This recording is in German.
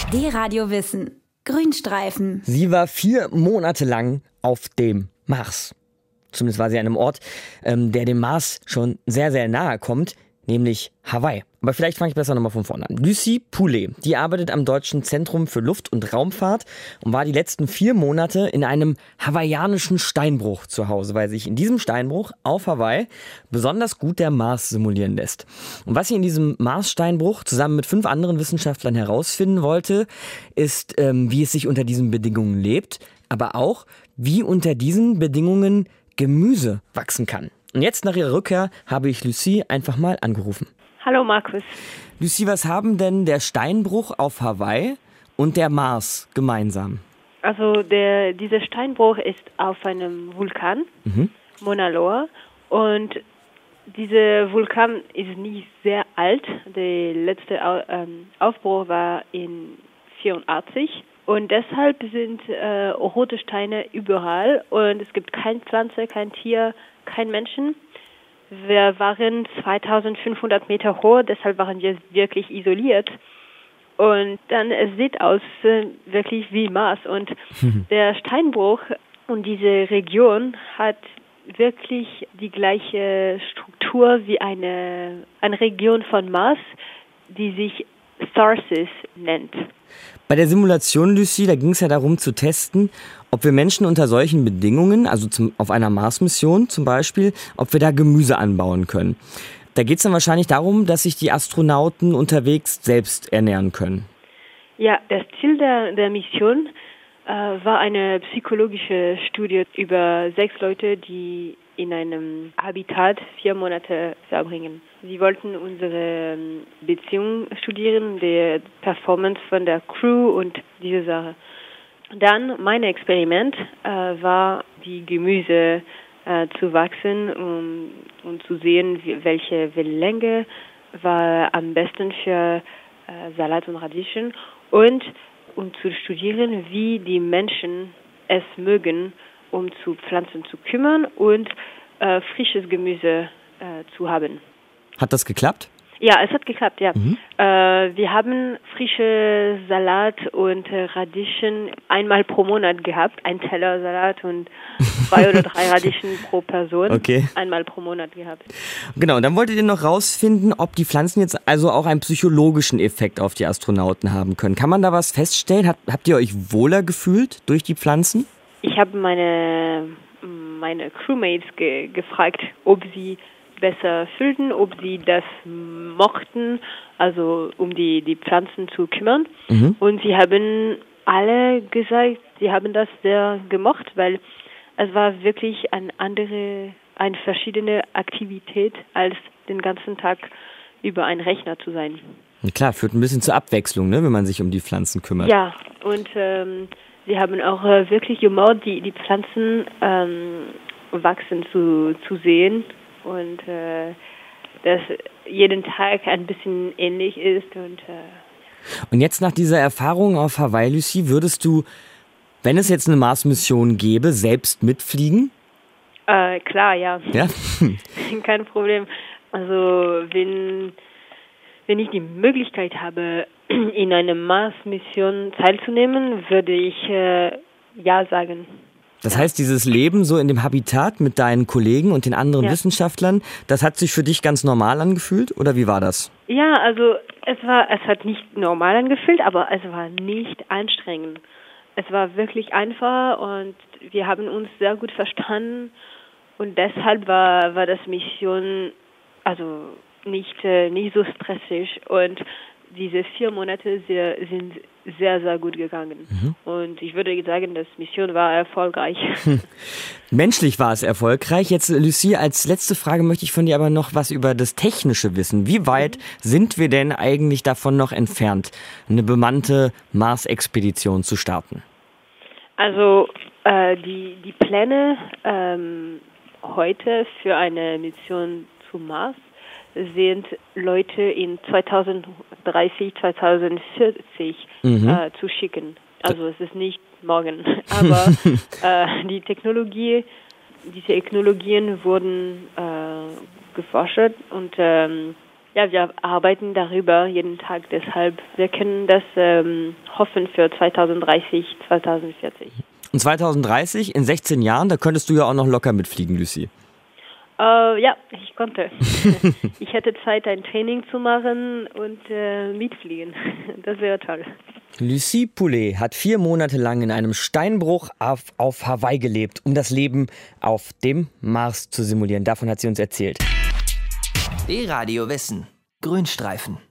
D-Radio Wissen. Grünstreifen. Sie war 4 Monate lang auf dem Mars. Zumindest war sie an einem Ort, der dem Mars schon sehr, sehr nahe kommt, nämlich Hawaii. Aber vielleicht fange ich besser nochmal von vorne an. Lucie Poulet, die arbeitet am Deutschen Zentrum für Luft- und Raumfahrt und war die letzten 4 Monate in einem hawaiianischen Steinbruch zu Hause, weil sich in diesem Steinbruch auf Hawaii besonders gut der Mars simulieren lässt. Und was sie in diesem Mars-Steinbruch zusammen mit 5 anderen Wissenschaftlern herausfinden wollte, ist, wie es sich unter diesen Bedingungen lebt, aber auch, wie unter diesen Bedingungen Gemüse wachsen kann. Und jetzt nach ihrer Rückkehr habe ich Lucie einfach mal angerufen. Hallo Markus. Lucie, was haben denn der Steinbruch auf Hawaii und der Mars gemeinsam? Also dieser Steinbruch ist auf einem Vulkan, Mauna Loa, und dieser Vulkan ist nicht sehr alt. Der letzte Aufbruch war in 1984 und deshalb sind rote Steine überall und es gibt keine Pflanze, kein Tier, kein Menschen. Wir waren 2500 Meter hoch, deshalb waren wir wirklich isoliert. Und dann es sieht aus wirklich wie Mars. Und der Steinbruch und diese Region hat wirklich die gleiche Struktur wie eine Region von Mars, die sich Tharsis nennt. Bei der Simulation, Lucie, da ging es ja darum zu testen, ob wir Menschen unter solchen Bedingungen, also auf einer Mars-Mission zum Beispiel, ob wir da Gemüse anbauen können. Da geht es dann wahrscheinlich darum, dass sich die Astronauten unterwegs selbst ernähren können. Ja, das Ziel der Mission war eine psychologische Studie über 6 Leute, die in einem Habitat 4 Monate verbringen. Sie wollten unsere Beziehung studieren, die Performance von der Crew und diese Sache. Dann mein Experiment war, die Gemüse zu wachsen und zu sehen, welche Länge war am besten für Salat und Radieschen und um zu studieren, wie die Menschen es mögen, um zu Pflanzen zu kümmern und frisches Gemüse zu haben. Hat das geklappt? Ja, es hat geklappt, ja. Wir haben frische Salat und Radieschen einmal pro Monat gehabt. Ein Teller Salat und 2 oder 3 Radieschen pro Person. Okay. Einmal pro Monat gehabt. Genau, und dann wolltet ihr noch rausfinden, ob die Pflanzen jetzt also auch einen psychologischen Effekt auf die Astronauten haben können. Kann man da was feststellen? Habt ihr euch wohler gefühlt durch die Pflanzen? Ich habe meine Crewmates gefragt, ob sie besser fühlten, ob sie das mochten, also um die Pflanzen zu kümmern. Und sie haben alle gesagt, sie haben das sehr gemocht, weil es war wirklich eine verschiedene Aktivität, als den ganzen Tag über einen Rechner zu sein. Ja, klar, führt ein bisschen zur Abwechslung, ne, wenn man sich um die Pflanzen kümmert. Ja, und sie haben auch wirklich gemocht, die Pflanzen wachsen zu sehen. Und das jeden Tag ein bisschen ähnlich ist. Und jetzt nach dieser Erfahrung auf Hawaii, Lucie, würdest du, wenn es jetzt eine Mars-Mission gäbe, selbst mitfliegen? Klar, ja. Ja? Kein Problem. Also wenn ich die Möglichkeit habe, in einer Mars-Mission teilzunehmen, würde ich ja sagen. Das heißt, dieses Leben so in dem Habitat mit deinen Kollegen und den anderen Wissenschaftlern, das hat sich für dich ganz normal angefühlt oder wie war das? Ja, also es hat nicht normal angefühlt, aber es war nicht anstrengend. Es war wirklich einfach und wir haben uns sehr gut verstanden und deshalb war das Mission also nicht so stressig und diese 4 Monate sind sehr, sehr gut gegangen. Und ich würde sagen, das Mission war erfolgreich. Menschlich war es erfolgreich. Jetzt, Lucie, als letzte Frage möchte ich von dir aber noch was über das Technische wissen. Wie weit sind wir denn eigentlich davon noch entfernt, eine bemannte Mars-Expedition zu starten? Also die Pläne heute für eine Mission zum Mars sind Leute in 2030, 2040 zu schicken. Also es ist nicht morgen, aber diese Technologien wurden geforscht und Ja, wir arbeiten darüber jeden Tag. Deshalb, wir können das hoffen für 2030, 2040. Und 2030, in 16 Jahren, da könntest du ja auch noch locker mitfliegen, Lucie. Ja, ich konnte. Ich hätte Zeit, ein Training zu machen und mitfliegen. Das wäre toll. Lucie Poulet hat 4 Monate lang in einem Steinbruch auf Hawaii gelebt, um das Leben auf dem Mars zu simulieren. Davon hat sie uns erzählt. D-Radio Wissen. Grünstreifen.